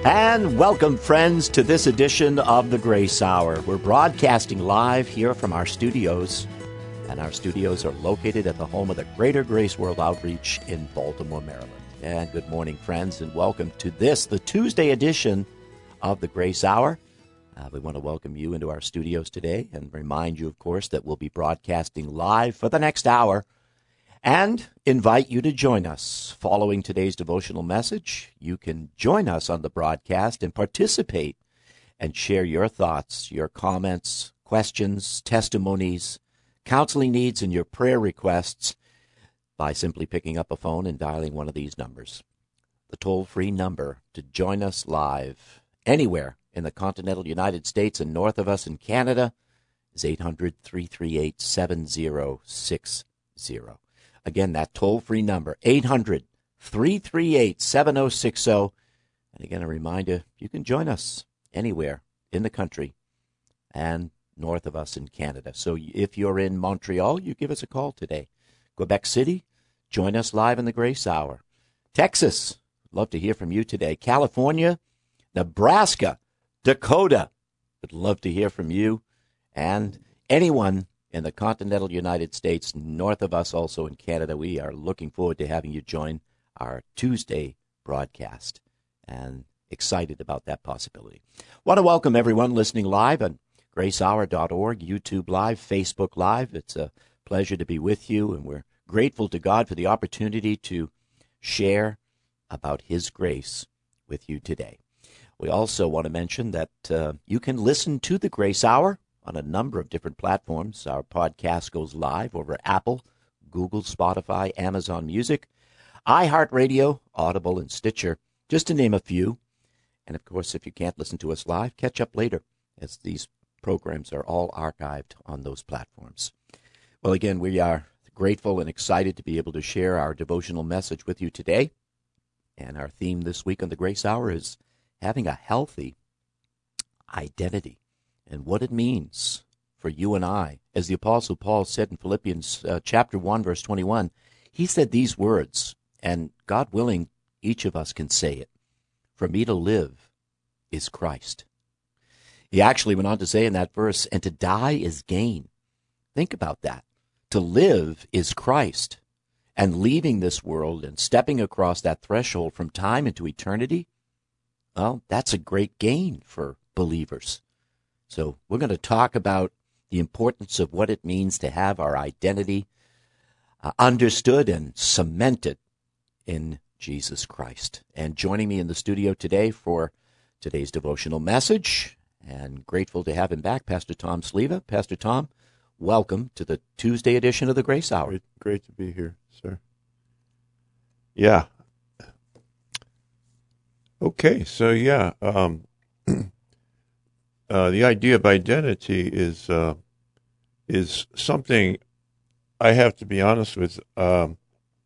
And welcome, friends, to this edition of the Grace Hour. We're broadcasting live here from our studios, and our studios are located at the home of the Greater Grace World Outreach in Baltimore, Maryland. And good morning, friends, and welcome to this, the Tuesday edition of the Grace Hour. We want to welcome you into our studios today and remind you, of course, that we'll be broadcasting live for the next hour and invite you to join us. Following today's devotional message, you can join us on the broadcast and participate and share your thoughts, your comments, questions, testimonies, counseling needs, and your prayer requests by simply picking up a phone and dialing one of these numbers. The toll-free number to join us live anywhere in the continental United States and north of us in Canada is 800-338-7060. Again, that toll-free number, 800-338-7060. And again, a reminder, you can join us anywhere in the country and north of us in Canada. So if you're in Montreal, you give us a call today. Quebec City, join us live in the Grace Hour. Texas, love to hear from you today. California, Nebraska, Dakota, would love to hear from you. And anyone in the continental United States, north of us also in Canada, we are looking forward to having you join our Tuesday broadcast and excited about that possibility. Want to welcome everyone listening live on gracehour.org, YouTube Live, Facebook Live. It's a pleasure to be with you, and we're grateful to God for the opportunity to share about His grace with you today. We also want to mention that you can listen to the Grace Hour on a number of different platforms. Our podcast goes live over Apple, Google, Spotify, Amazon Music, iHeartRadio, Audible, and Stitcher, just to name a few. And, of course, if you can't listen to us live, catch up later, as these programs are all archived on those platforms. Well, again, we are grateful and excited to be able to share our devotional message with you today. And our theme this week on the Grace Hour is having a healthy identity, and what it means for you and I. As the Apostle Paul said in Philippians chapter 1, verse 21, he said these words, and God willing, each of us can say it, "For me to live is Christ." He actually went on to say in that verse, and to die is gain. Think about that. To live is Christ, and leaving this world and stepping across that threshold from time into eternity, well, that's a great gain for believers. So we're going to talk about the importance of what it means to have our identity understood and cemented in Jesus Christ. And joining me in the studio today for today's devotional message, and grateful to have him back, Pastor Tom Sleva. Pastor Tom, welcome to the Tuesday edition of the Grace Hour. Great to be here, sir. Yeah. Okay, so the idea of identity is something I have to be honest with. I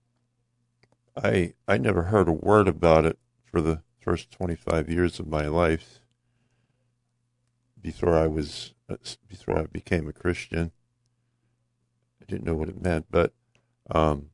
never heard a word about it for the first 25 years of my life before I became a Christian. I didn't know what it meant, but come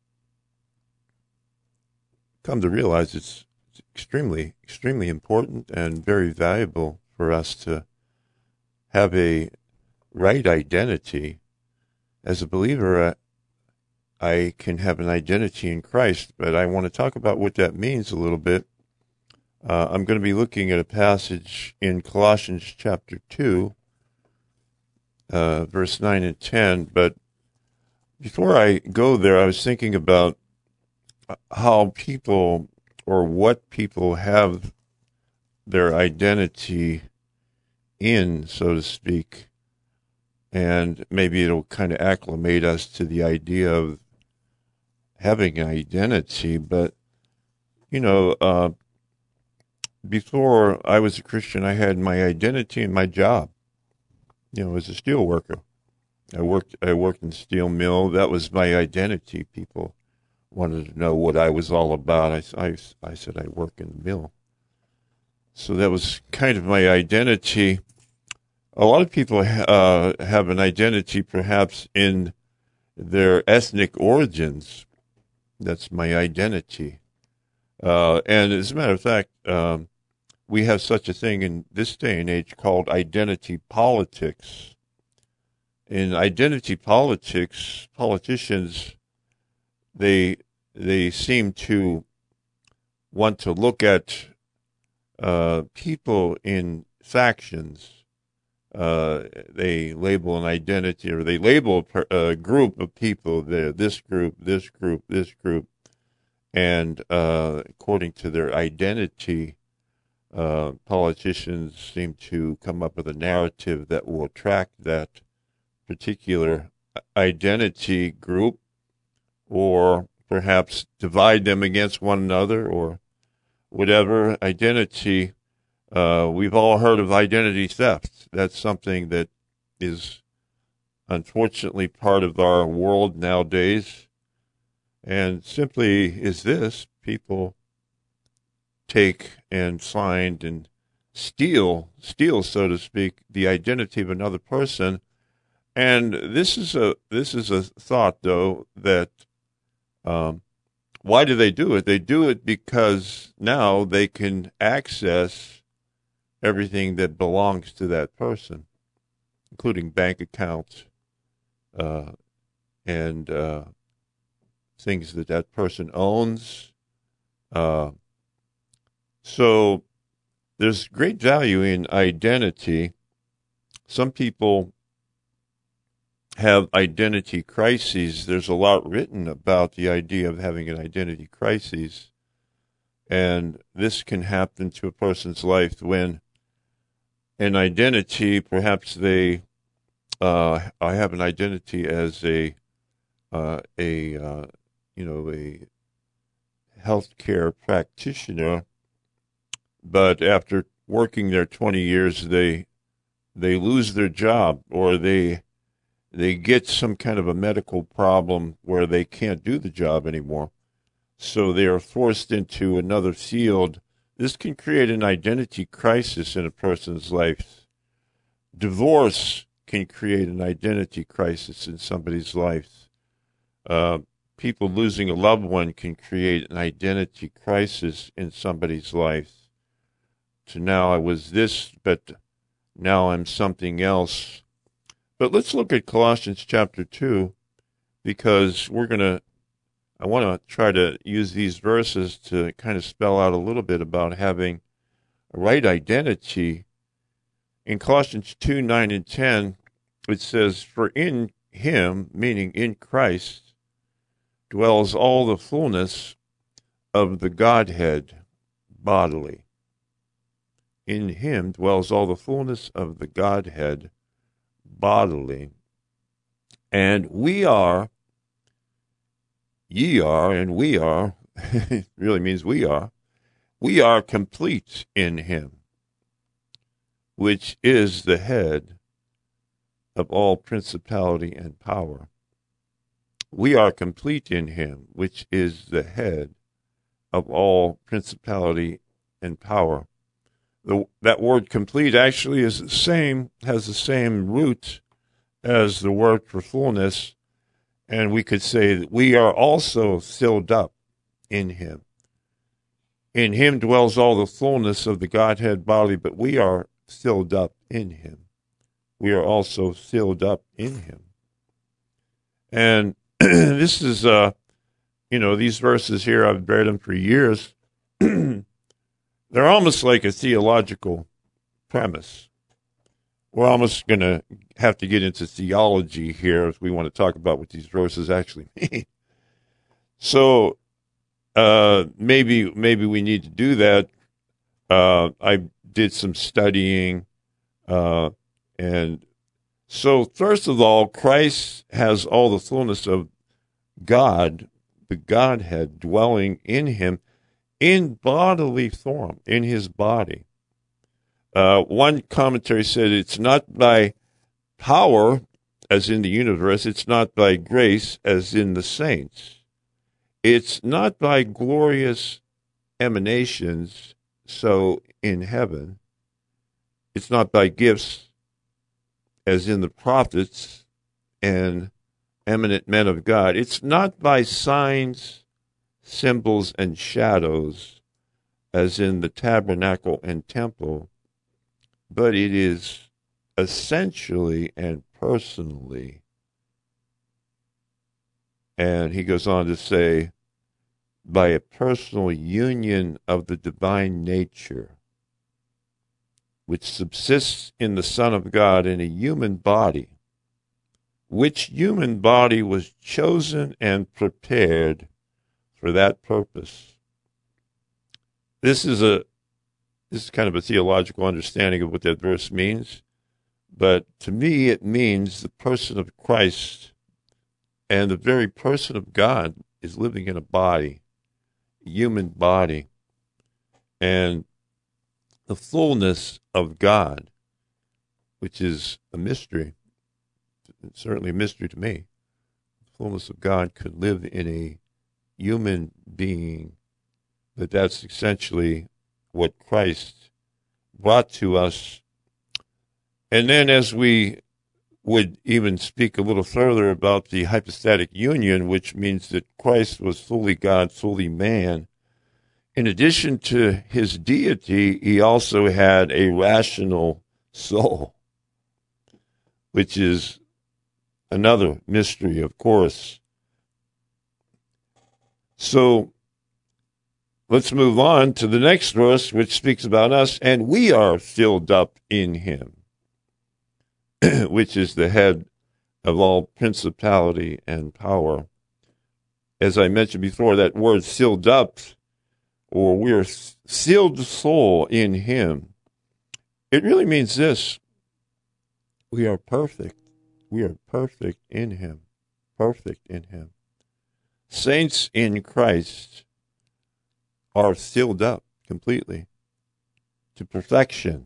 to realize it's extremely, extremely important and very valuable for us to have a right identity. As a believer, I can have an identity in Christ, but I want to talk about what that means a little bit. I'm going to be looking at a passage in Colossians chapter 2, verse 9 and 10, but before I go there, I was thinking about how people, or what people have their identity in, so to speak, and maybe it'll kind of acclimate us to the idea of having an identity. But, before I was a Christian, I had my identity in my job, as a steel worker. I worked in the steel mill. That was my identity. People wanted to know what I was all about. I said I work in the mill. So that was kind of my identity. A lot of people have an identity perhaps in their ethnic origins. That's my identity. And as a matter of fact, we have such a thing in this day and age called identity politics. In identity politics, politicians, they seem to want to look at people in factions. They label an identity, or they label a group of people. They're this group, this group, this group, and according to their identity, politicians seem to come up with a narrative that will attract that particular identity group, or perhaps divide them against one another, or whatever. Identity, we've all heard of identity theft. That's something that is unfortunately part of our world nowadays. And simply is this: people take and find and steal, so to speak, the identity of another person. And this is a thought, though, that why do they do it? They do it because now they can access everything that belongs to that person, including bank accounts and things that person owns. So there's great value in identity. Some people have identity crises. There's a lot written about the idea of having an identity crisis. And this can happen to a person's life when an identity, perhaps I have an identity as a healthcare practitioner, but after working there 20 years, they lose their job, or they get some kind of a medical problem where they can't do the job anymore. So they are forced into another field. This can create an identity crisis in a person's life. Divorce can create an identity crisis in somebody's life. People losing a loved one can create an identity crisis in somebody's life. So now I was this, but now I'm something else. But let's look at Colossians chapter 2, because I want to try to use these verses to kind of spell out a little bit about having a right identity. In Colossians 2, 9 and 10, it says, "For in him," meaning in Christ, "dwells all the fullness of the Godhead bodily." In him dwells all the fullness of the Godhead bodily. And ye are, and we are, it really means we are complete in him, which is the head of all principality and power. We are complete in him, which is the head of all principality and power. That word complete actually has the same root as the word for fullness, and we could say that we are also filled up in him. In him dwells all the fullness of the Godhead bodily, but we are filled up in him. We are also filled up in him. And this is, these verses here, I've read them for years. They're almost like a theological premise. We're almost going to have to get into theology here if we want to talk about what these verses actually mean. So maybe we need to do that. I did some studying, and so first of all, Christ has all the fullness of God, the Godhead, dwelling in him in bodily form, in his body. One commentary said it's not by power, as in the universe. It's not by grace, as in the saints. It's not by glorious emanations, so in heaven. It's not by gifts, as in the prophets and eminent men of God. It's not by signs, symbols, and shadows, as in the tabernacle and temple, but it is essentially and personally. And he goes on to say, by a personal union of the divine nature, which subsists in the Son of God in a human body, which human body was chosen and prepared for that purpose. This is kind of a theological understanding of what that verse means, but to me it means the person of Christ and the very person of God is living in a body, a human body, and the fullness of God, which is a mystery, certainly a mystery to me. The fullness of God could live in a human being, but that's essentially what Christ brought to us. And then as we would even speak a little further about the hypostatic union, which means that Christ was fully God, fully man, in addition to his deity, he also had a rational soul, which is another mystery, of course. So let's move on to the next verse, which speaks about us, and we are filled up in him, which is the head of all principality and power. As I mentioned before, that word filled up, or we are sealed soul in him, it really means this: we are perfect. We are perfect in him. Perfect in him. Saints in Christ are filled up completely to perfection.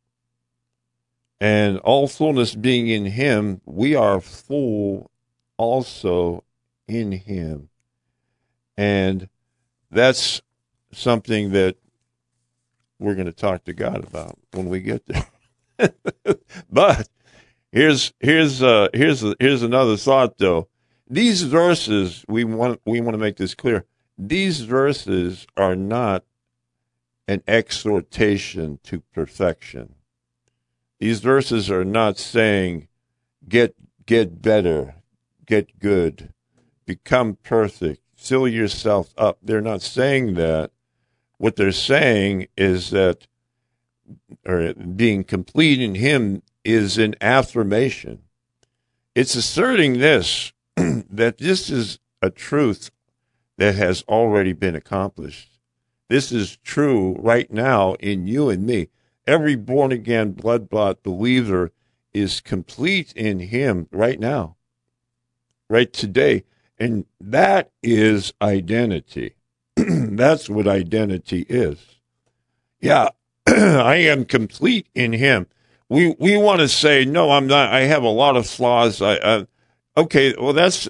And all fullness being in him, we are full also in him. And that's something that we're going to talk to God about when we get there. But here's another thought, though. These verses, we want to make this clear. These verses are not an exhortation to perfection. These verses are not saying get better, get good, become perfect, fill yourself up. They're not saying that. What they're saying is that, or being complete in him is an affirmation. It's asserting this, that this is a truth that has already been accomplished. This is true right now in you and me. Every born-again, blood-bought believer is complete in him right now, right today. And that is identity. That's what identity is. Yeah, I am complete in him. We want to say, no, I'm not. I have a lot of flaws. Okay, well, that's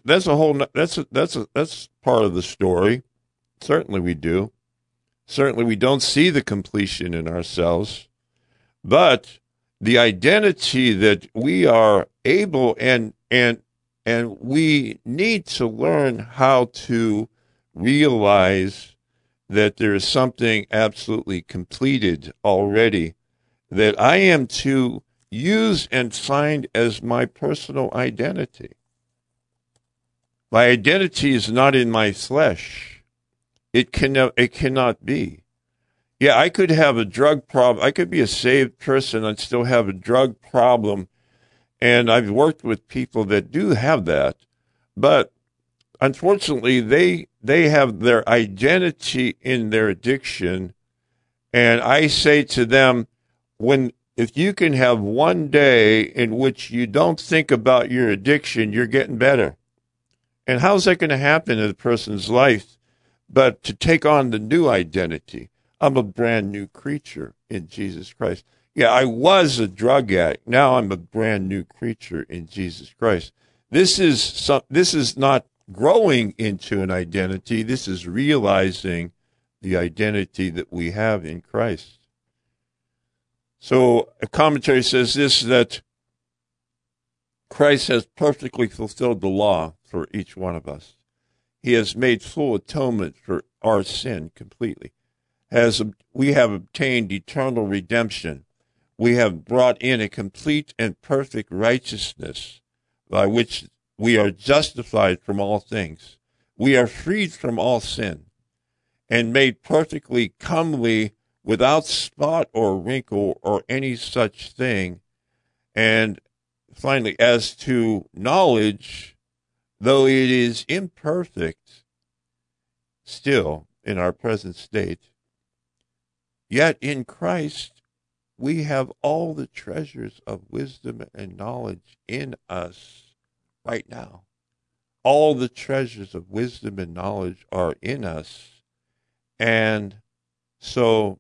part of the story. Certainly we do. Certainly we don't see the completion in ourselves. But the identity that we are able and we need to learn how to realize that there is something absolutely completed already that I am to use and find as my personal identity. My identity is not in my flesh. It cannot be. Yeah, I could have a drug problem. I could be a saved person and still have a drug problem. And I've worked with people that do have that. But unfortunately, they have their identity in their addiction. And I say to them, if you can have one day in which you don't think about your addiction, you're getting better. And how's that going to happen in a person's life? But to take on the new identity. I'm a brand new creature in Jesus Christ. Yeah, I was a drug addict. Now I'm a brand new creature in Jesus Christ. This is not growing into an identity. This is realizing the identity that we have in Christ. So a commentary says this, that Christ has perfectly fulfilled the law for each one of us. He has made full atonement for our sin completely. we have obtained eternal redemption. We have brought in a complete and perfect righteousness by which we are justified from all things. We are freed from all sin and made perfectly comely without spot or wrinkle or any such thing. And finally, as to knowledge, though it is imperfect still in our present state, yet in Christ we have all the treasures of wisdom and knowledge in us right now. All the treasures of wisdom and knowledge are in us. And so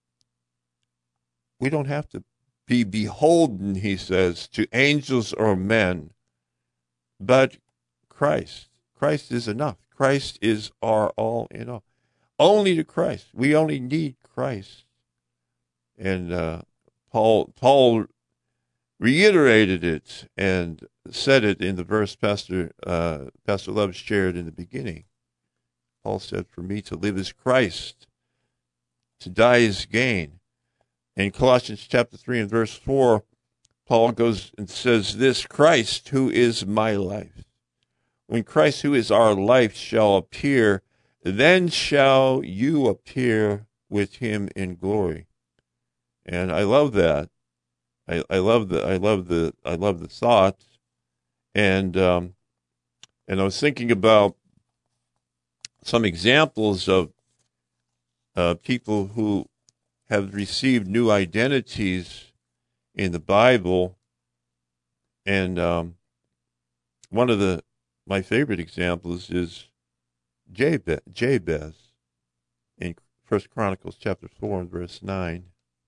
we don't have to be beholden, he says, to angels or men, but Christ. Christ is enough. Christ is our all in all. Only to Christ. We only need Christ. And Paul reiterated it and said it in the verse Pastor Love shared in the beginning. Paul said, "For me to live is Christ, to die is gain." In Colossians chapter 3 and verse 4, Paul goes and says this, "Christ, who is my life. When Christ, who is our life, shall appear, then shall you appear with him in glory." And I love that. I love the thought. And I was thinking about some examples of people who have received new identities in the Bible. And one of my favorite examples is Jabez in 1 Chronicles chapter 4 and verse 9.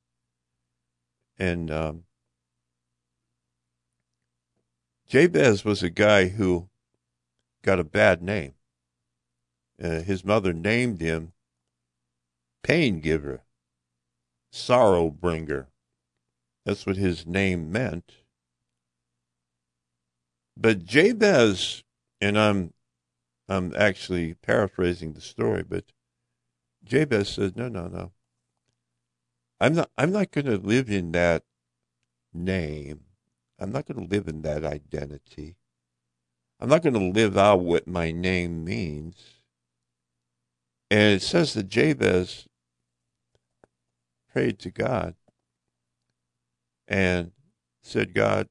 And Jabez was a guy who got a bad name. His mother named him Pain Giver, Sorrow Bringer. That's what his name meant. But Jabez, and I'm actually paraphrasing the story, but Jabez says, no. I'm not going to live in that name. I'm not going to live in that identity. I'm not going to live out what my name means. And it says that Jabez prayed to God and said, "God,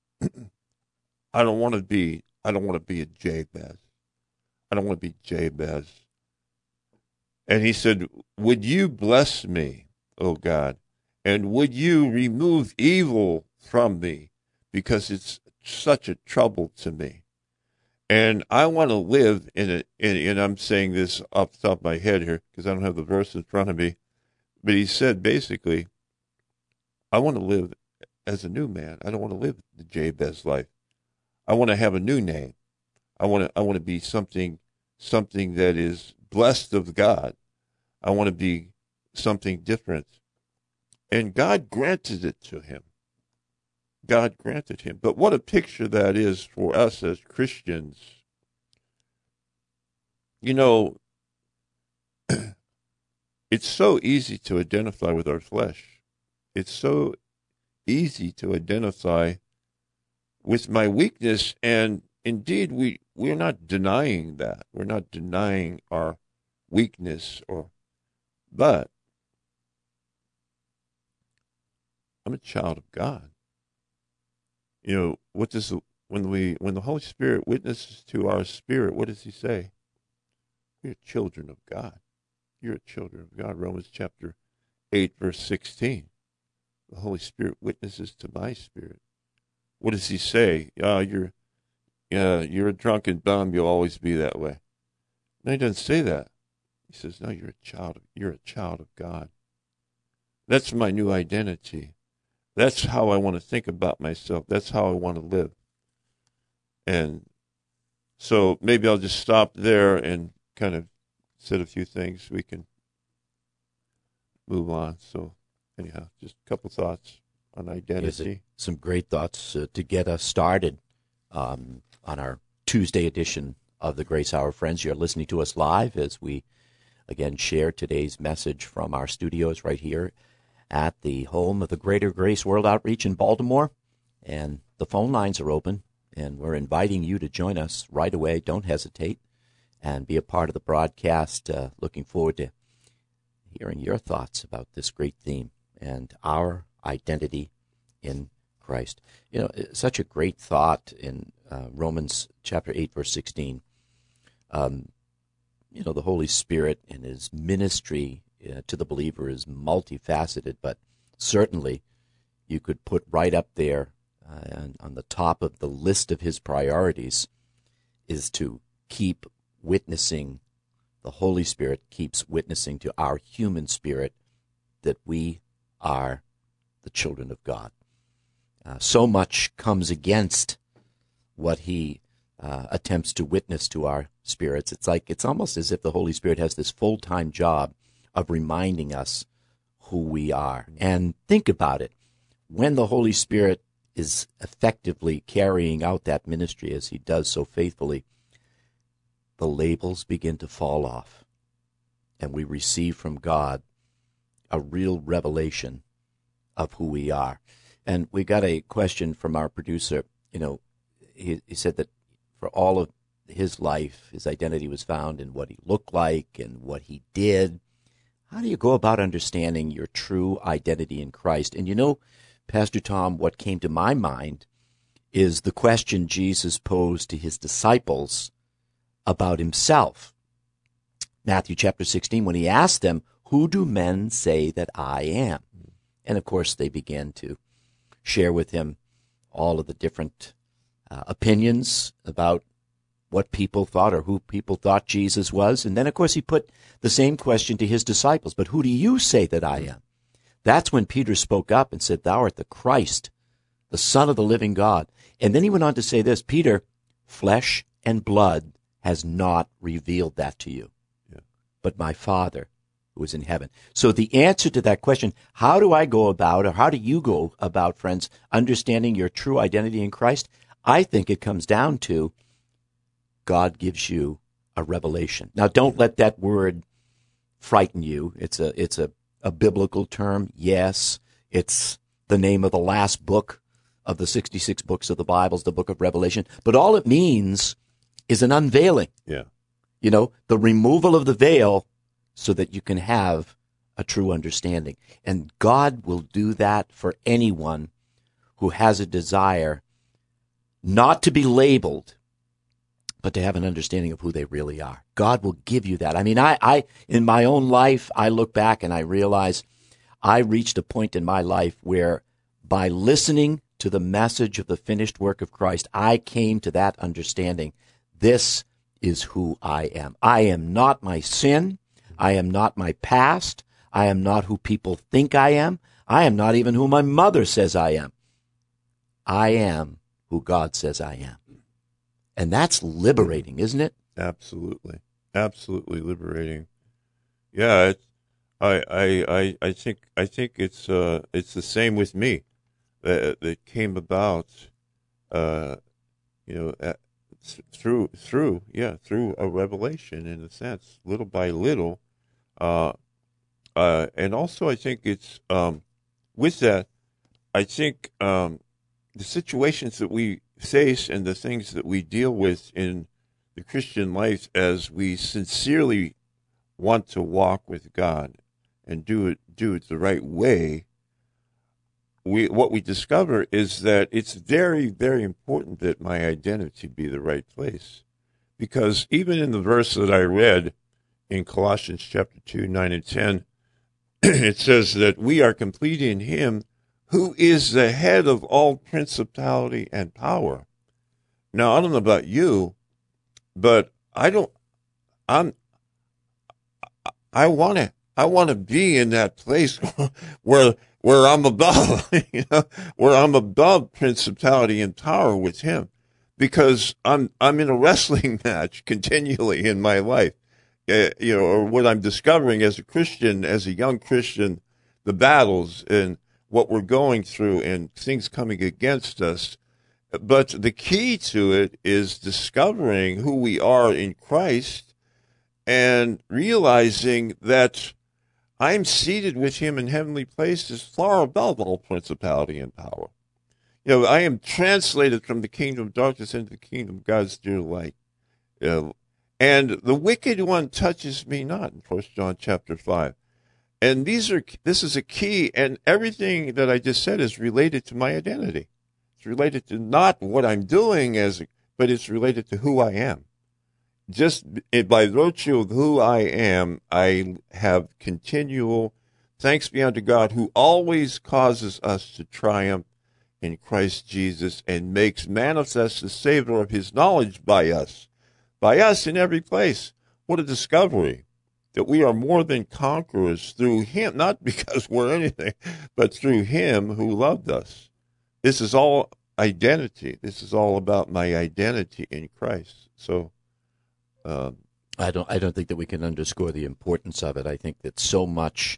I don't want to be a Jabez. I don't want to be Jabez." And he said, "Would you bless me, O God, and would you remove evil from me, because it's such a trouble to me. And I want to live in it." And I'm saying this off the top of my head here because I don't have the verse in front of me. But he said basically, I want to live as a new man. I don't want to live the Jabez life. I want to have a new name. I want to be something that is blessed of God. I want to be something different. And God granted it to him. God granted him. But what a picture that is for us as Christians. You know, it's so easy to identify with our flesh. It's so easy to identify with my weakness. And indeed, we're not denying that. We're not denying our weakness, but I'm a child of God. You know, when the Holy Spirit witnesses to our spirit, what does he say? You're children of God. You're children of God. Romans chapter 8, verse 16. The Holy Spirit witnesses to my spirit. What does he say? You're a drunken bum. You'll always be that way. No, he doesn't say that. He says, no, you're a child of God. That's my new identity. That's how I want to think about myself. That's how I want to live. And so maybe I'll just stop there and kind of said a few things. We can move on. So anyhow, just a couple thoughts on identity. Some great thoughts to get us started on our Tuesday edition of the Grace Hour. Friends, you're listening to us live as we again, share today's message from our studios right here at the home of the Greater Grace World Outreach in Baltimore. And the phone lines are open, and we're inviting you to join us right away. Don't hesitate and be a part of the broadcast. Looking forward to hearing your thoughts about this great theme and our identity in Christ. You know, such a great thought in Romans chapter 8, verse 16. You know, the Holy Spirit and his ministry to the believer is multifaceted, but certainly you could put right up there on the top of the list of his priorities is to keep witnessing. The Holy Spirit keeps witnessing to our human spirit that we are the children of God. So much comes against what he attempts to witness to our spirits. It's almost as if the Holy Spirit has this full-time job of reminding us who we are. And think about it. When the Holy Spirit is effectively carrying out that ministry as he does so faithfully, the labels begin to fall off, and we receive from God a real revelation of who we are. And we got a question from our producer. You know, he said that for all of his life, his identity was found in what he looked like and what he did. How do you go about understanding your true identity in Christ? And you know, Pastor Tom, what came to my mind is the question Jesus posed to his disciples about himself. Matthew chapter 16, when he asked them, "Who do men say that I am?" And of course, they began to share with him all of the different opinions about what people thought or who people thought Jesus was. And then, of course, he put the same question to his disciples. But who do you say that I am? That's when Peter spoke up and said, "Thou art the Christ, the Son of the living God." And then he went on to say this, "Peter, flesh and blood has not revealed that to you, but my Father who is in heaven." So the answer to that question, how do I go about, or how do you go about, friends, understanding your true identity in Christ? I think it comes down to God gives you a revelation. Now, don't let that word frighten you. It's a biblical term. Yes, it's the name of the last book of the 66 books of the Bible, the book of Revelation. But all it means is an unveiling. Yeah. You know, the removal of the veil so that you can have a true understanding. And God will do that for anyone who has a desire not to be labeled, but to have an understanding of who they really are. God will give you that. I mean, I in my own life, I look back and I realize I reached a point in my life where by listening to the message of the finished work of Christ, I came to that understanding. This is who I am. I am not my sin. I am not my past. I am not who people think I am. I am not even who my mother says I am. I am who God says I am. And that's liberating, isn't it? Absolutely. Absolutely liberating. Yeah, I think it's the same with me. That came about through a revelation, in a sense, little by little. And also I think it's with that, I think the situations that we face and the things that we deal with in the Christian life, as we sincerely want to walk with God and do it the right way, what we discover is that it's very, very important that my identity be the right place. Because even in the verse that I read in Colossians chapter 2, 9 and 10, it says that we are complete in him who is the head of all principality and power. Now, I don't know about you, but I want to be in that place where I'm above, where I'm above principality and power with him, because I'm in a wrestling match continually in my life, or what I'm discovering as a Christian, as a young Christian, the battles and what we're going through and things coming against us. But the key to it is discovering who we are in Christ and realizing that I'm seated with him in heavenly places far above all principality and power. I am translated from the kingdom of darkness into the kingdom of God's dear light. And the wicked one touches me not, in 1 John chapter 5. And this is a key, and everything that I just said is related to my identity. It's related to not what I'm doing, but it's related to who I am. Just by virtue of who I am, I have continual thanks be unto God, who always causes us to triumph in Christ Jesus and makes manifest the savor of his knowledge by us in every place. What a discovery that we are more than conquerors through him, not because we're anything, but through him who loved us. This is all identity. This is all about my identity in Christ. So, I don't think that we can underscore the importance of it. I think that so much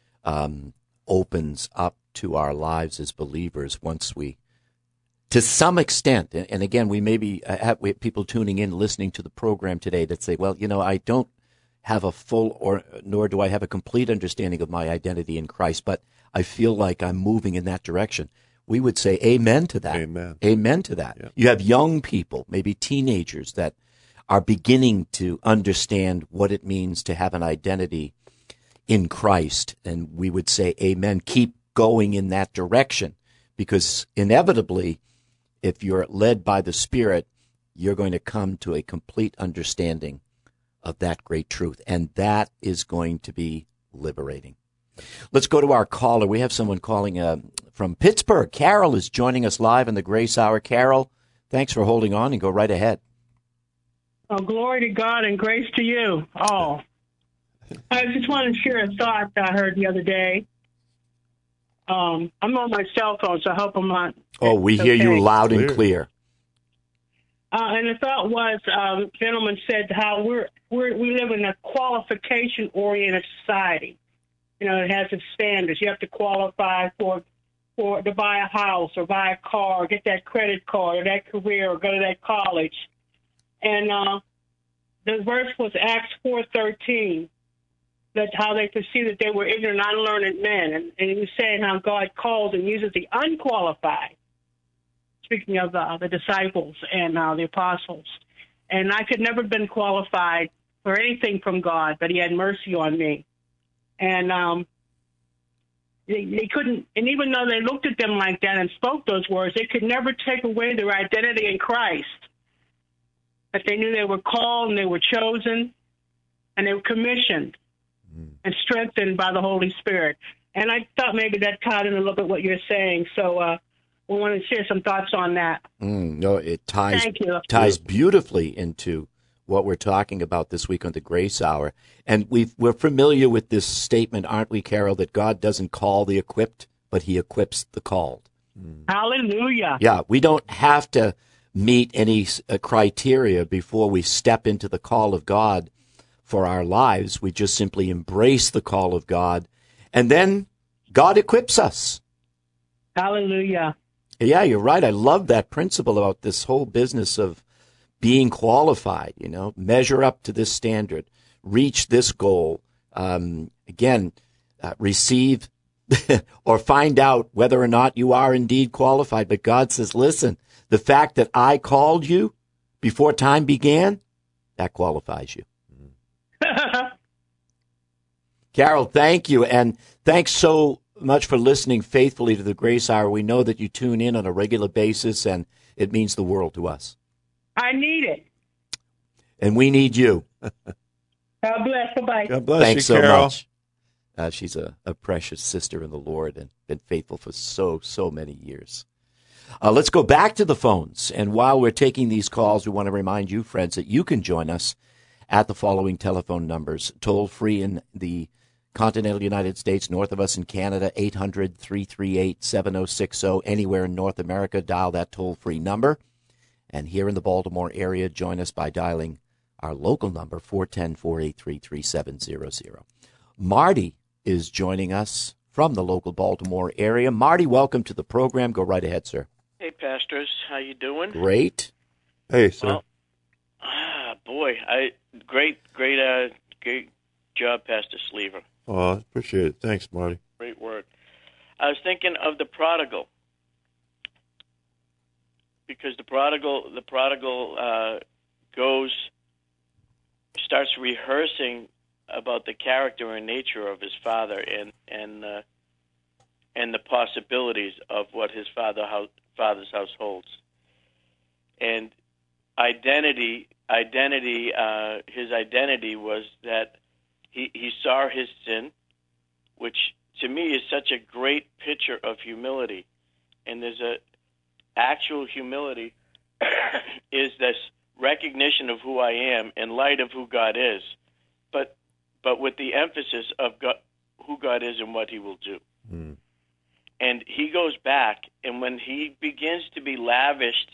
opens up to our lives as believers once we, to some extent, and again, we maybe have people tuning in, listening to the program today that say, well, I don't have a full nor do I have a complete understanding of my identity in Christ, but I feel like I'm moving in that direction. We would say amen to that. Amen to that. Yeah. You have young people, maybe teenagers, that are beginning to understand what it means to have an identity in Christ. And we would say, amen, keep going in that direction, because inevitably, if you're led by the Spirit, you're going to come to a complete understanding of that great truth. And that is going to be liberating. Let's go to our caller. We have someone calling from Pittsburgh. Carol is joining us live in the Grace Hour. Carol, thanks for holding on, and go right ahead. Oh, glory to God and grace to you all. I just want to share a thought that I heard the other day. I'm on my cell phone, so I hope I'm not. Oh, we hear you loud and clear. And the thought was, gentleman said how we live in a qualification-oriented society. It has its standards. You have to qualify to buy a house or buy a car, or get that credit card or that career or go to that college. And the verse was Acts 4:13. That's how they perceived that they were ignorant, unlearned men. And he was saying how God calls and uses the unqualified, speaking of the disciples and the apostles. And I could never have been qualified for anything from God, but he had mercy on me. And they couldn't, and even though they looked at them like that and spoke those words, they could never take away their identity in Christ. But they knew they were called and they were chosen and they were commissioned and strengthened by the Holy Spirit. And I thought maybe that tied in a little bit what you're saying. So we want to share some thoughts on that. No, it ties beautifully into what we're talking about this week on the Grace Hour. And we're familiar with this statement, aren't we, Carol, that God doesn't call the equipped, but he equips the called. Hallelujah. Yeah, we don't have to meet any criteria before we step into the call of God for our lives. We just simply embrace the call of God, and then God equips us. Hallelujah. Yeah, you're right. I love that principle about this whole business of being qualified, measure up to this standard, reach this goal. Receive or find out whether or not you are indeed qualified. But God says, listen, the fact that I called you before time began, that qualifies you. Carol, thank you. And thanks so much for listening faithfully to the Grace Hour. We know that you tune in on a regular basis, and it means the world to us. I need it. And we need you. God bless. Bye-bye. God bless Thanks you, so Carol. much. She's a precious sister in the Lord and been faithful for so many years. Let's go back to the phones. And while we're taking these calls, we want to remind you, friends, that you can join us at the following telephone numbers. Toll free in the continental United States, north of us in Canada, 800-338-7060. Anywhere in North America, dial that toll-free number. And here in the Baltimore area, join us by dialing our local number, 410-483-3700. Marty is joining us from the local Baltimore area. Marty, welcome to the program. Go right ahead, sir. Hey, pastors. How you doing? Great. Hey, sir. Well, Boy, great job, Pastor Sleever. Oh, I appreciate it. Thanks, Marty. Great word. I was thinking of the prodigal, because the prodigal starts rehearsing about the character and nature of his father and the possibilities of what his father's house holds. And identity. His identity was that he saw his sin, which to me is such a great picture of humility. And there's a actual humility is this recognition of who I am in light of who God is, but with the emphasis of God, who God is and what He will do. Mm. And he goes back, and when he begins to be lavished,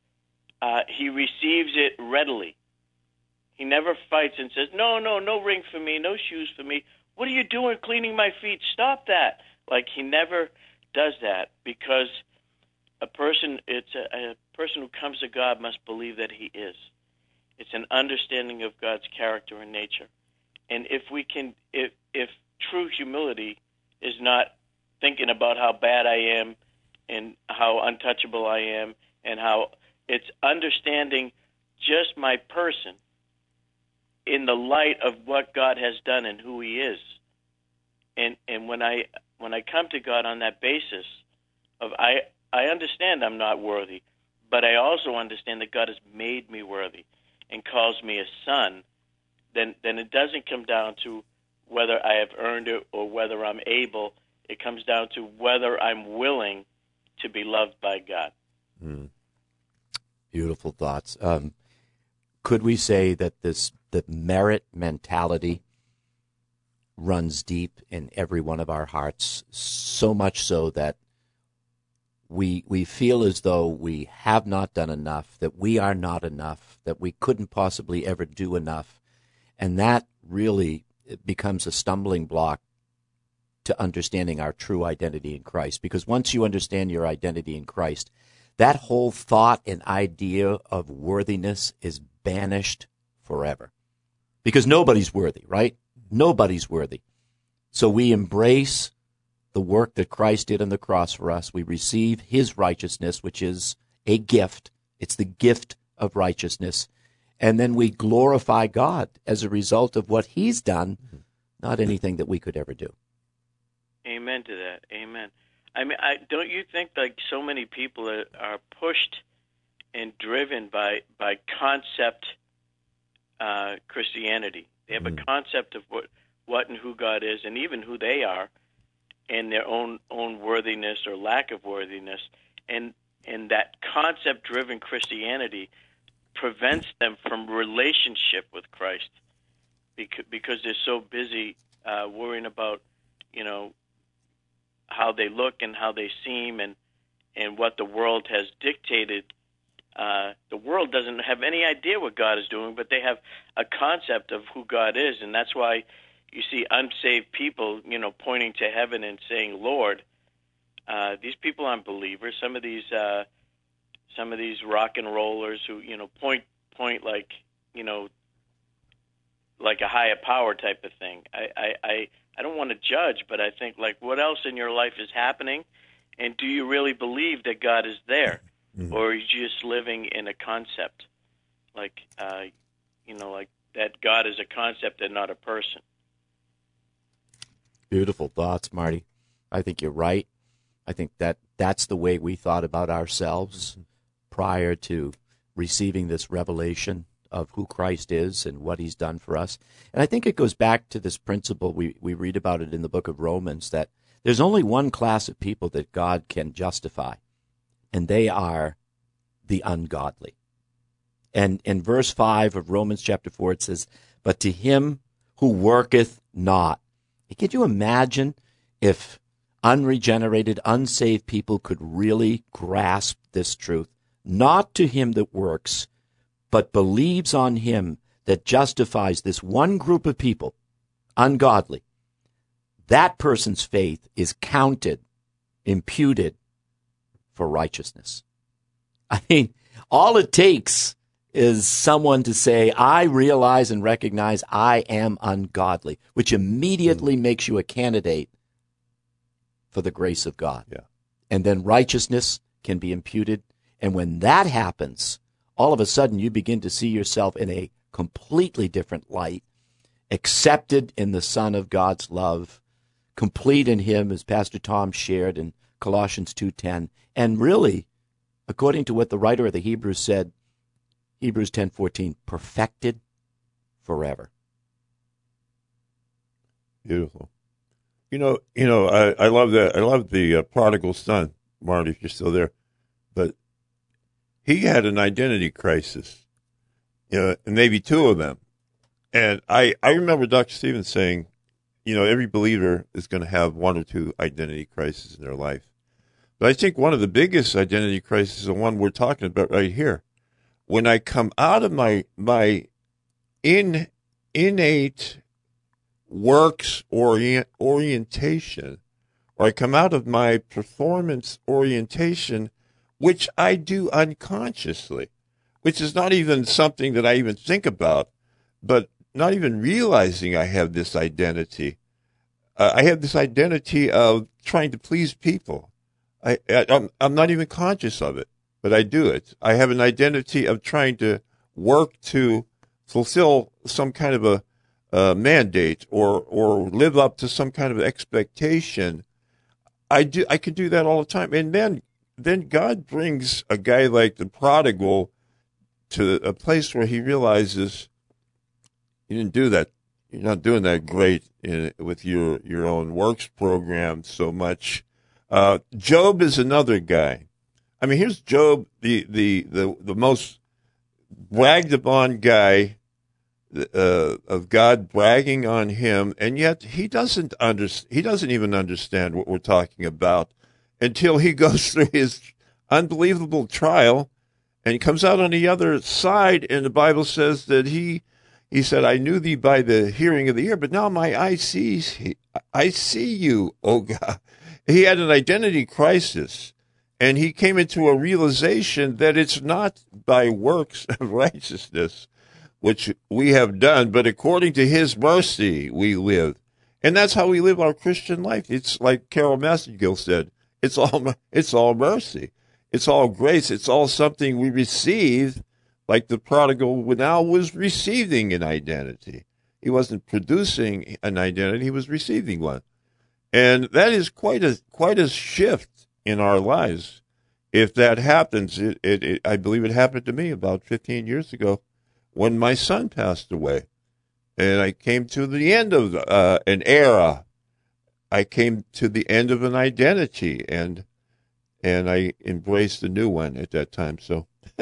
he receives it readily. He never fights and says, no ring for me, no shoes for me. What are you doing cleaning my feet? Stop that. Like, he never does that, because a person who comes to God must believe that He is. It's an understanding of God's character and nature. And if true humility is not thinking about how bad I am and how untouchable I am, and how it's understanding just my person in the light of what God has done and who He is. And when I come to God on that basis of I understand I'm not worthy, but I also understand that God has made me worthy and calls me a son, then it doesn't come down to whether I have earned it or whether I'm able. It comes down to whether I'm willing to be loved by God. Mm. Beautiful thoughts. Could we say that the merit mentality runs deep in every one of our hearts, so much so that we feel as though we have not done enough, that we are not enough, that we couldn't possibly ever do enough, and that really becomes a stumbling block to understanding our true identity in Christ. Because once you understand your identity in Christ, that whole thought and idea of worthiness is banished forever. Because nobody's worthy, right? Nobody's worthy. So we embrace the work that Christ did on the cross for us. We receive His righteousness, which is a gift. It's the gift of righteousness. And then we glorify God as a result of what He's done, not anything that we could ever do. Amen to that. Amen. I mean, don't you think like so many people are pushed and driven by concept Christianity? They have a concept of what and who God is, and even who they are, and their own worthiness or lack of worthiness, and that concept-driven Christianity prevents them from relationship with Christ, because they're so busy worrying about, how they look and how they seem and what the world has dictated. The world doesn't have any idea what God is doing, but they have a concept of who God is, and that's why you see unsaved people, pointing to heaven and saying, "Lord." These people aren't believers. Some of these rock and rollers who point like like a higher power type of thing. I don't want to judge, but I think, like, what else in your life is happening, and do you really believe that God is there, or are you just living in a concept, like that God is a concept and not a person? Beautiful thoughts, Marty. I think you're right. I think that's the way we thought about ourselves prior to receiving this revelation of who Christ is and what He's done for us. And I think it goes back to this principle, we read about it in the book of Romans, that there's only one class of people that God can justify, and they are the ungodly. And in verse 5 of Romans chapter 4, it says, "But to him who worketh not." Could you imagine if unregenerated, unsaved people could really grasp this truth? Not to him that works, but believes on Him that justifies this one group of people, ungodly. That person's faith is counted, imputed for righteousness. I mean, all it takes is someone to say, I realize and recognize I am ungodly, which immediately makes you a candidate for the grace of God. Yeah. And then righteousness can be imputed. And when that happens, all of a sudden you begin to see yourself in a completely different light, accepted in the Son of God's love, complete in him, as Pastor Tom shared in Colossians 2:10. And really, according to what the writer of the Hebrews said, Hebrews 10:14, perfected forever. Beautiful. I love that. I love the prodigal son, Marty, if you're still there. But he had an identity crisis, and maybe two of them. And I remember Dr. Stevens saying, every believer is going to have one or two identity crises in their life. But I think one of the biggest identity crises is the one we're talking about right here. When I come out of my innate works orientation, or I come out of my performance orientation, which I do unconsciously, which is not even something that I even think about, but not even realizing I have this identity. I have this identity of trying to please people. I'm not even conscious of it, but I do it. I have an identity of trying to work to fulfill some kind of a mandate or live up to some kind of expectation. I can do that all the time. And then God brings a guy like the prodigal to a place where he realizes you didn't do that. You're not doing that great with your own works program so much. Job is another guy. I mean, here's Job, the most bragged upon guy of God bragging on him, and yet he doesn't even understand what we're talking about until he goes through his unbelievable trial, and he comes out on the other side, and the Bible says that he said, I knew thee by the hearing of the ear, but now my eye sees. I see you, oh God. He had an identity crisis, and he came into a realization that it's not by works of righteousness, which we have done, but according to his mercy we live. And that's how we live our Christian life. It's like Carol Massengill said, it's all mercy. It's all grace. It's all something we receive, like the prodigal now was receiving an identity. He wasn't producing an identity, he was receiving one. And that is quite a shift in our lives. If that happens, I believe it happened to me about 15 years ago when my son passed away. And I came to the end of an era. I came to the end of an identity, and I embraced a new one at that time. So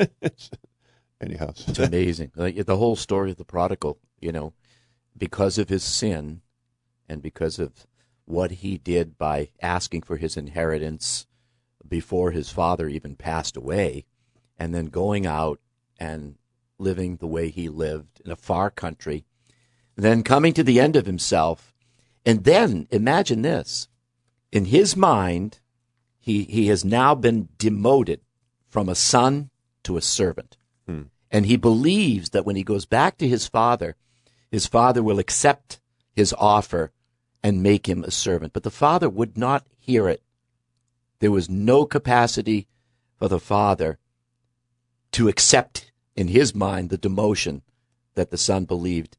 anyhow. It's amazing. The whole story of the prodigal, because of his sin and because of what he did by asking for his inheritance before his father even passed away, and then going out and living the way he lived in a far country, then coming to the end of himself. And then, imagine this, in his mind, he has now been demoted from a son to a servant. And he believes that when he goes back to his father will accept his offer and make him a servant. But the father would not hear it. There was no capacity for the father to accept, in his mind, the demotion that the son believed,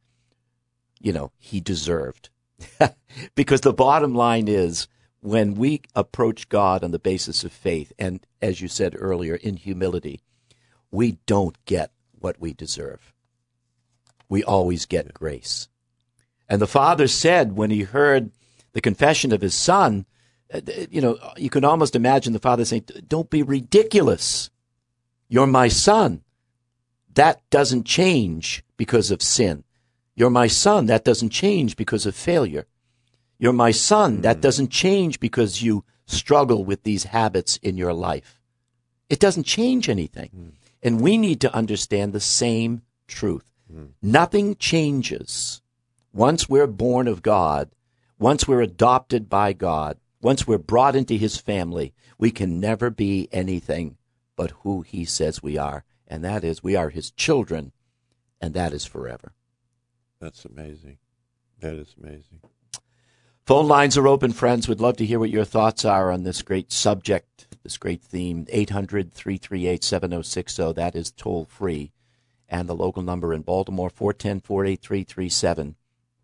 he deserved. Because the bottom line is, when we approach God on the basis of faith, and as you said earlier, in humility, we don't get what we deserve. We always get grace. And the father said, when he heard the confession of his son, you can almost imagine the father saying, don't be ridiculous. You're my son. That doesn't change because of sin. You're my son. That doesn't change because of failure. You're my son. That doesn't change because you struggle with these habits in your life. It doesn't change anything. And we need to understand the same truth. Nothing changes once we're born of God, once we're adopted by God, once we're brought into his family. We can never be anything but who he says we are. and that is we are his children, and that is forever. That's amazing. That is amazing. Phone lines are open, friends. We'd love to hear what your thoughts are on this great subject, this great theme. 800-338-7060. That is toll free. And the local number in Baltimore, 410-483-3700.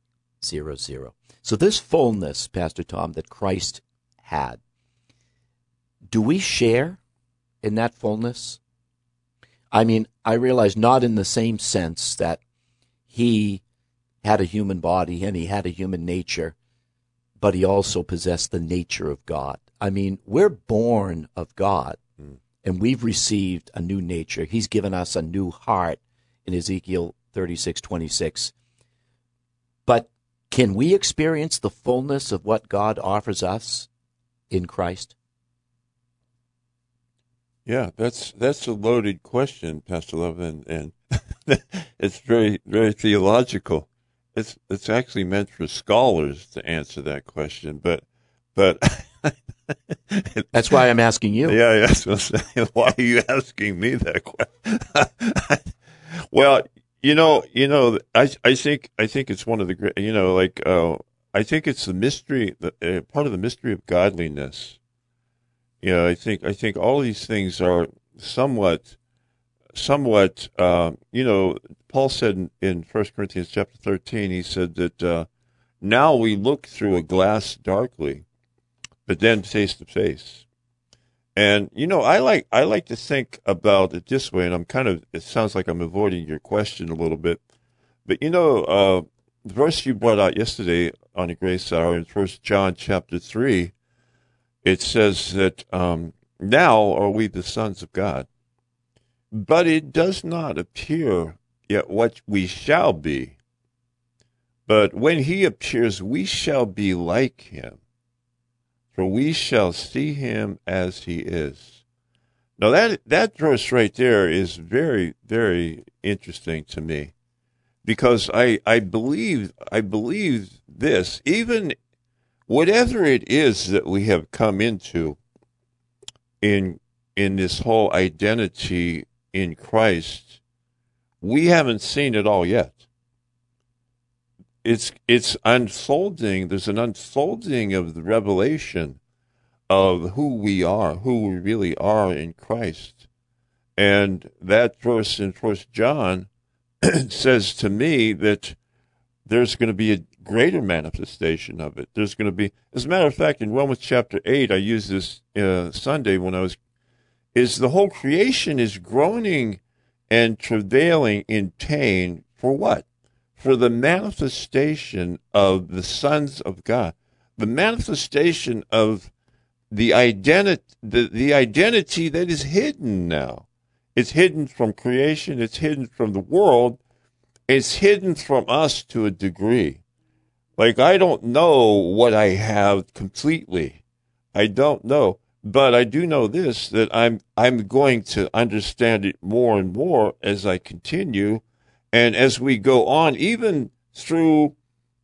So this fullness, Pastor Tom, that Christ had, do we share in that fullness? I mean, I realize not in the same sense that he had a human body and he had a human nature, but he also possessed the nature of God. I mean, we're born of God, and we've received a new nature. He's given us a new heart in Ezekiel 36:26. But can we experience the fullness of what God offers us in Christ? Yeah, that's a loaded question, Pastor Levin, and it's very, very theological. It's actually meant for scholars to answer that question, but that's why I'm asking you. Yeah, why are you asking me that question? Well, I think it's one of the great, I think it's the mystery, part of the mystery of godliness. I think all these things are somewhat, Paul said in 1 Corinthians chapter 13, he said that now we look through a glass darkly, but then face to face. And, I like to think about it this way, and it sounds like I'm avoiding your question a little bit, but the verse you brought out yesterday on the Grace Hour in 1 John chapter 3, it says that now are we the sons of God, but it does not appear yet what we shall be. But when he appears, we shall be like him, for we shall see him as he is. Now that verse right there is very, very interesting to me, because I believe this, even whatever it is that we have come into in this whole identity in Christ, we haven't seen it all yet. It's unfolding. There's an unfolding of the revelation of who we really are in Christ. And that verse in 1 John says to me that there's going to be a greater manifestation of it. There's going to be, as a matter of fact, in Romans chapter 8, I used this Sunday is the whole creation is groaning and travailing in pain for what? For the manifestation of the sons of God, the manifestation of the identity that is hidden now. It's hidden from creation. It's hidden from the world. It's hidden from us to a degree. Like, I don't know what I have completely. I don't know. But I do know this, that I'm going to understand it more and more as I continue, and as we go on, even through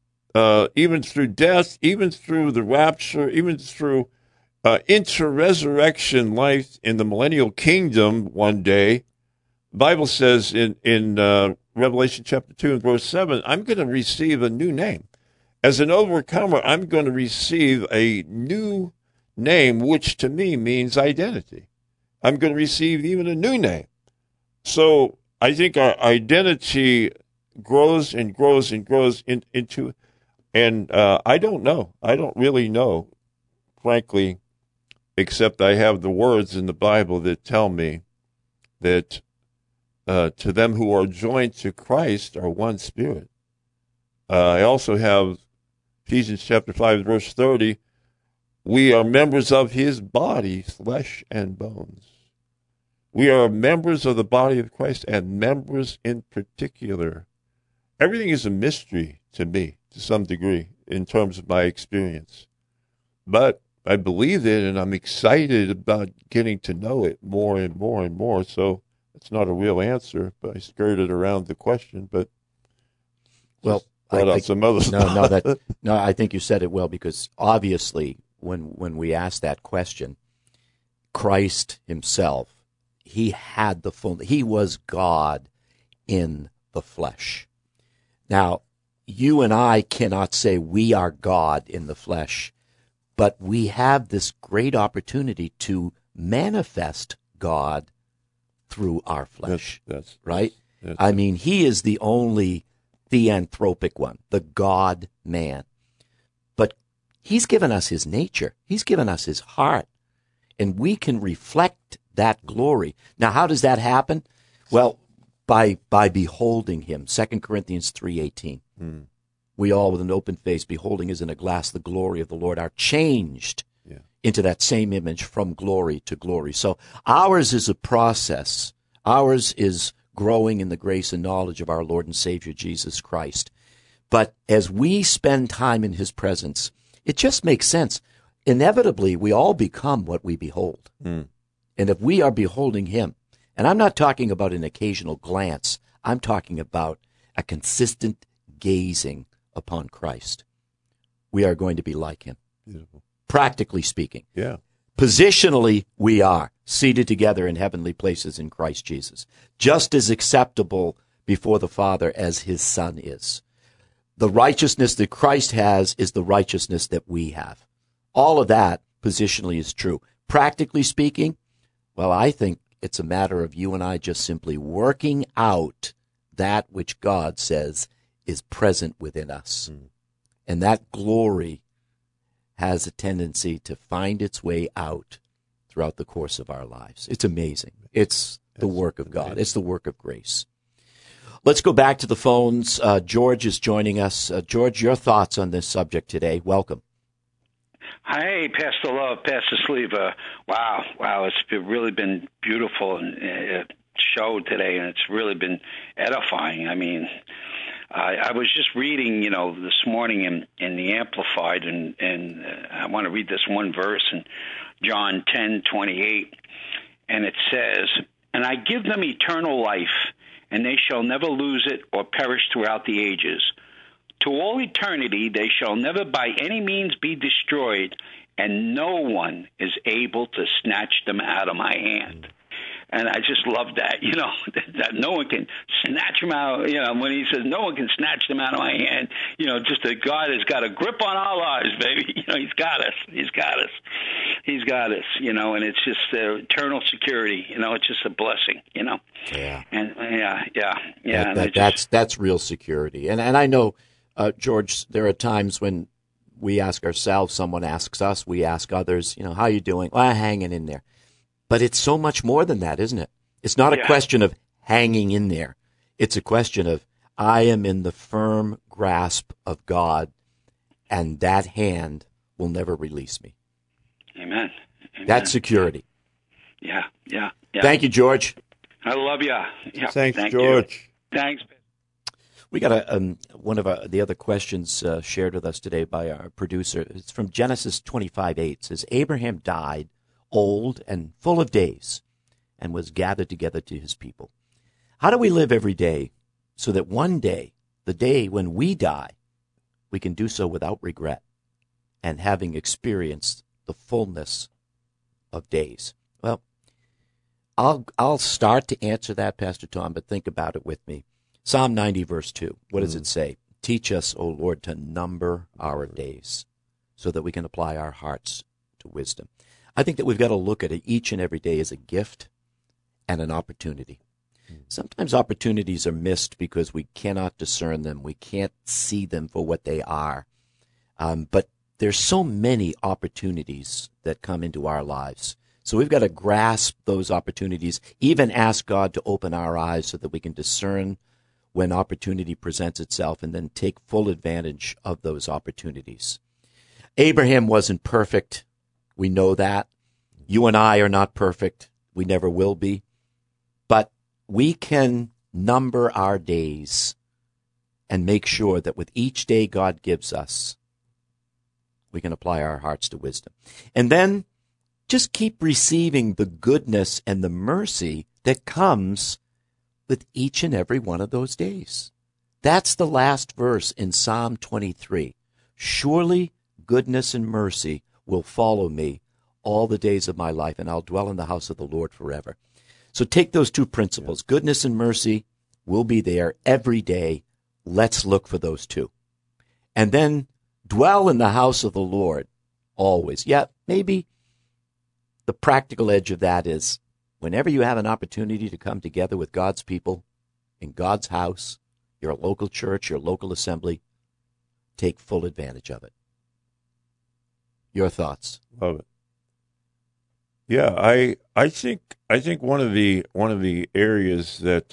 death, even through the rapture, even through into resurrection life in the millennial kingdom one day. The Bible says in Revelation chapter 2 and verse 7, I'm going to receive a new name. As an overcomer, I'm going to receive a new name, which to me means identity. I'm going to receive even a new name. So I think our identity grows and grows and grows into, and I don't know. I don't really know, frankly, except I have the words in the Bible that tell me that to them who are joined to Christ are one spirit. I also have Ephesians chapter 5, verse 30. We are members of his body, flesh and bones. We are members of the body of Christ, and members in particular. Everything is a mystery to me, to some degree, in terms of my experience. But I believe it, and I'm excited about getting to know it more and more and more. So it's not a real answer, but I skirted around the question. But well, some other stuff. No, I think you said it well, because obviously when we ask that question, Christ himself, he had the fullness. He was God in the flesh. Now, you and I cannot say we are God in the flesh, but we have this great opportunity to manifest God through our flesh, right? I mean, he is the only theanthropic one, the God-man. But he's given us his nature. He's given us his heart, and we can reflect that glory. Now, how does that happen? Well, by beholding him. 2 Corinthians 3:18. We all, with an open face, beholding as in a glass the glory of the Lord, are changed into that same image from glory to glory. So ours is a process. Ours is growing in the grace and knowledge of our Lord and Savior Jesus Christ. But as we spend time in his presence, it just makes sense. Inevitably, we all become what we behold. And if we are beholding him, and I'm not talking about an occasional glance, I'm talking about a consistent gazing upon Christ, we are going to be like him. Beautiful. Practically speaking. Yeah. Positionally, we are seated together in heavenly places in Christ Jesus, just as acceptable before the Father as his Son is. The righteousness that Christ has is the righteousness that we have. All of that positionally is true. Practically speaking, well, I think it's a matter of you and I just simply working out that which God says is present within us. And that glory has a tendency to find its way out throughout the course of our lives. It's amazing. It's the work of God. It's the work of grace. Let's go back to the phones. George is joining us. George, your thoughts on this subject today. Welcome. Hey, Pastor Love, Pastor Sleeve. Wow, it's really been beautiful show today, and it's really been edifying. I mean, I was just reading, this morning in the Amplified, and I want to read this one verse in John 10:28, and it says, "And I give them eternal life, and they shall never lose it or perish throughout the ages. To all eternity they shall never by any means be destroyed, and no one is able to snatch them out of my hand." And I just love that, that no one can snatch them out. When he says no one can snatch them out of my hand, just that God has got a grip on our lives, baby. He's got us. He's got us. He's got us, and it's just eternal security. It's just a blessing, Yeah. And yeah. That's real security. And I know, George, there are times when we ask ourselves, someone asks us, we ask others, how you doing? Well, hanging in there. But it's so much more than that, isn't it? It's not a question of hanging in there. It's a question of, I am in the firm grasp of God, and that hand will never release me. Amen. That's security. Yeah. Thank you, George. I love you. Yeah. Thanks, George. You. Thanks. We got one of the other questions shared with us today by our producer. It's from Genesis 25:8. It says, Abraham died old and full of days, and was gathered together to his people. How do we live every day so that one day, the day when we die, we can do so without regret and having experienced the fullness of days? Well, I'll start to answer that, Pastor Tom, but think about it with me. Psalm 90, verse 2. What does it say? Teach us, O Lord, to number our days so that we can apply our hearts to wisdom. I think that we've got to look at it each and every day as a gift and an opportunity. Sometimes opportunities are missed because we cannot discern them. We can't see them for what they are. But there's so many opportunities that come into our lives. So we've got to grasp those opportunities, even ask God to open our eyes so that we can discern when opportunity presents itself and then take full advantage of those opportunities. Abraham wasn't perfect. We know that. You and I are not perfect. We never will be. But we can number our days and make sure that with each day God gives us, we can apply our hearts to wisdom. And then just keep receiving the goodness and the mercy that comes with each and every one of those days. That's the last verse in Psalm 23. Surely goodness and mercy will follow me all the days of my life, and I'll dwell in the house of the Lord forever. So take those two principles. Goodness and mercy will be there every day. Let's look for those two. And then dwell in the house of the Lord always. Yeah, maybe the practical edge of that is whenever you have an opportunity to come together with God's people in God's house, your local church, your local assembly, take full advantage of it. Your thoughts? Love it. Yeah, I think one of the areas that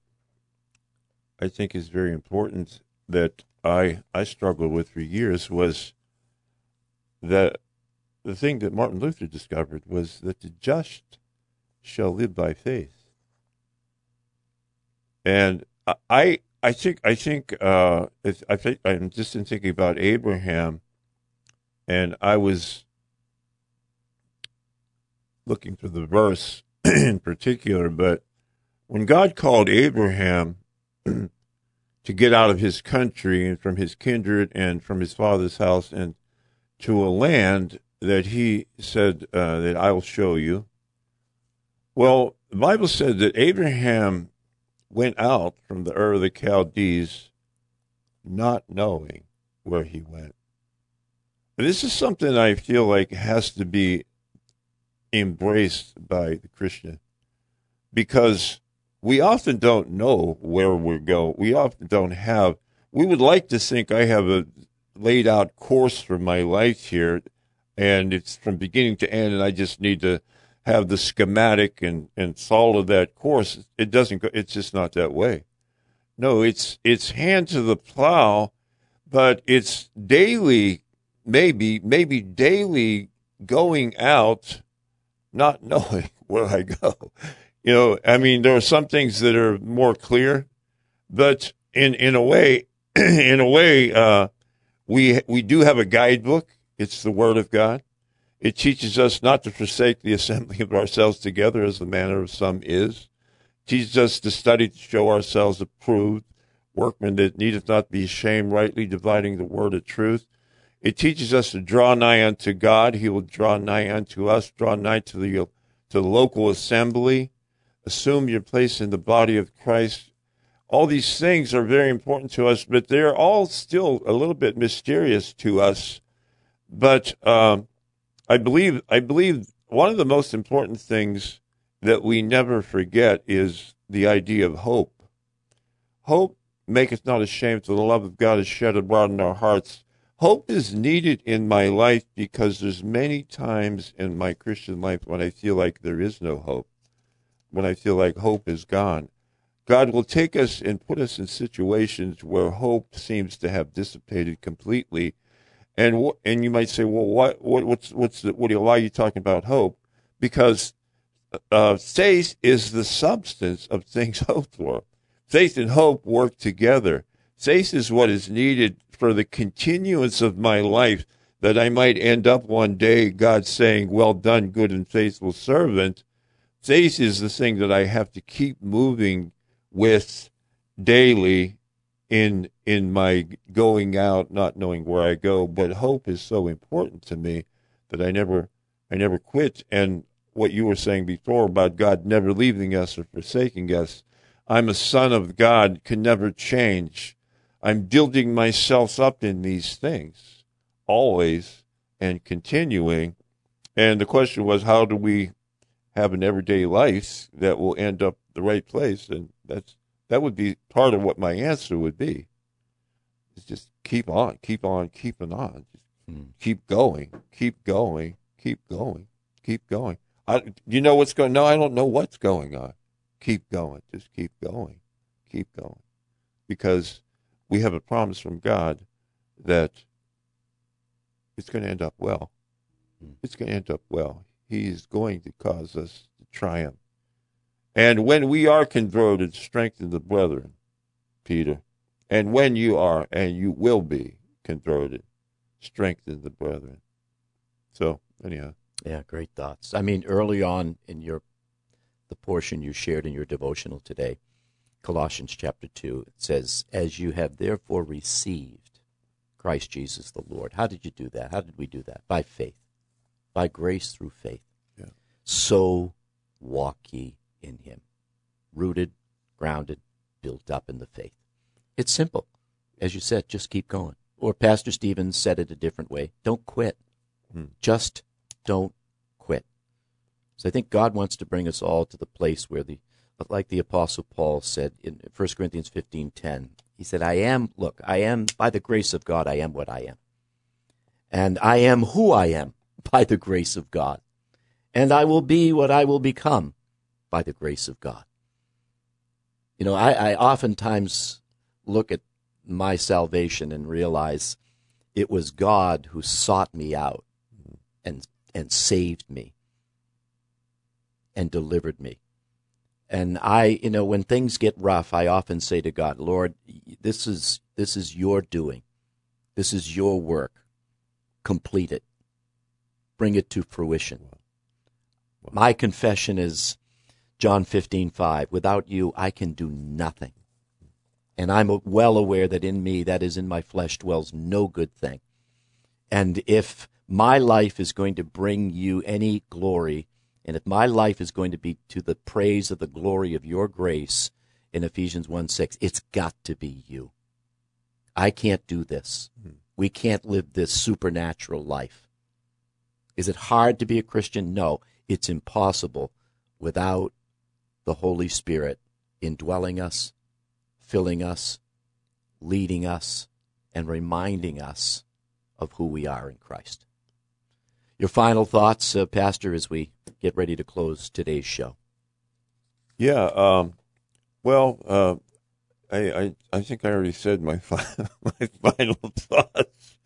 I think is very important that I struggled with for years was that the thing that Martin Luther discovered was that the just shall live by faith. And I'm just thinking about Abraham, and I was looking for the verse in particular, but when God called Abraham to get out of his country and from his kindred and from his father's house and to a land that he said that I will show you. Well, the Bible said that Abraham went out from the Ur of the Chaldees not knowing where he went. And this is something I feel like has to be embraced by the Christian, because we often don't know where we're going. We often don't have, we would like to think I have a laid out course for my life here, and it's from beginning to end, and I just need to have the schematic and follow that course. It doesn't go, it's just not that way. No, it's hand to the plow, but it's daily, maybe daily going out, not knowing where I go. You know, I mean, there are some things that are more clear, but in a way, we do have a guidebook. It's the Word of God. It teaches us not to forsake the assembly of ourselves together, as the manner of some is. It teaches us to study to show ourselves approved, workmen that needeth not be ashamed, rightly dividing the word of truth. It teaches us to draw nigh unto God. He will draw nigh unto us. Draw nigh to the local assembly. Assume your place in the body of Christ. All these things are very important to us, but they're all still a little bit mysterious to us. But I believe one of the most important things that we never forget is the idea of hope. Hope maketh not ashamed, for the love of God is shed abroad in our hearts. Hope is needed in my life because there's many times in my Christian life when I feel like there is no hope, when I feel like hope is gone. God will take us and put us in situations where hope seems to have dissipated completely. And you might say, well, why are you talking about hope? Because faith is the substance of things hoped for. Faith and hope work together. Faith is what is needed for the continuance of my life, that I might end up one day, God saying, well done, good and faithful servant. Faith is the thing that I have to keep moving with daily in my going out, not knowing where I go. But hope is so important to me that I never quit. And what you were saying before about God never leaving us or forsaking us, I'm a son of God, can never change. I'm building myself up in these things, always and continuing. And the question was, how do we have an everyday life that will end up the right place? And that would be part of what my answer would be. It's just keep on, keeping on. Just keep going. You know what's going on? No, I don't know what's going on. Keep going. Just keep going. Because we have a promise from God that it's going to end up well. It's going to end up well. He's going to cause us to triumph. And when we are converted, strengthen the brethren, Peter. And when you are, and you will be converted, strengthen the brethren. So, anyhow. Yeah, great thoughts. I mean, early on in the portion you shared in your devotional today, Colossians chapter 2, it says, as you have therefore received Christ Jesus the Lord. How did you do that? How did we do that? By faith. By grace through faith. Yeah. So walk ye in him. Rooted, grounded, built up in the faith. It's simple. As you said, just keep going. Or Pastor Stevens said it a different way. Don't quit. Just don't quit. So I think God wants to bring us all to the place where like the Apostle Paul said in 1 Corinthians 15:10, he said, I am, by the grace of God, I am what I am. And I am who I am by the grace of God. And I will be what I will become by the grace of God. You know, I oftentimes look at my salvation and realize it was God who sought me out and saved me and delivered me. And when things get rough, I often say to God, Lord, this is your doing. This is your work. Complete it. Bring it to fruition. My confession is John 15:5. Without you, I can do nothing. And I'm well aware that in me, that is in my flesh, dwells no good thing. And if my life is going to bring you any glory, and if my life is going to be to the praise of the glory of your grace in Ephesians 1:6, it's got to be you. I can't do this. We can't live this supernatural life. Is it hard to be a Christian? No, it's impossible without the Holy Spirit indwelling us, filling us, leading us, and reminding us of who we are in Christ. Your final thoughts, Pastor, as we get ready to close today's show. Yeah, I think I already said my final thoughts.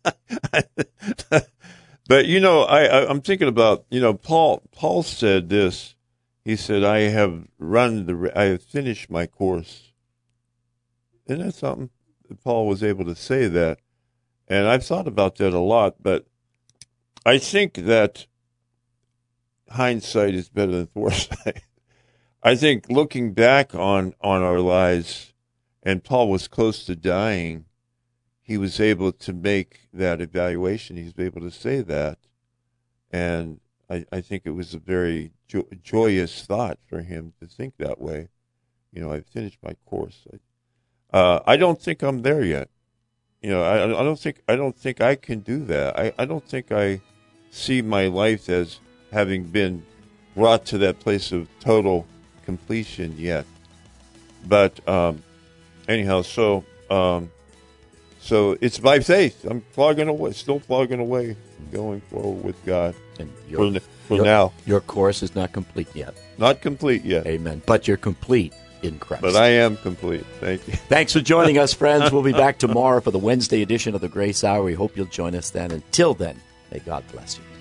But I'm thinking about Paul said this. He said, "I have finished my course." Isn't that something? Paul was able to say that, and I've thought about that a lot. But I think that hindsight is better than foresight. I think looking back on our lives, and Paul was close to dying, he was able to make that evaluation. He was able to say that. And I think it was a very joyous thought for him to think that way. I've finished my course. I don't think I'm there yet. I don't think I can do that. I don't think I see my life as having been brought to that place of total completion yet. But anyhow, so it's by faith. I'm still plugging away, going forward with God. And for now. Your course is not complete yet. Not complete yet. Amen. But you're complete in Christ. But I am complete. Thank you. Thanks for joining us, friends. We'll be back tomorrow for the Wednesday edition of the Grace Hour. We hope you'll join us then. Until then, may God bless you.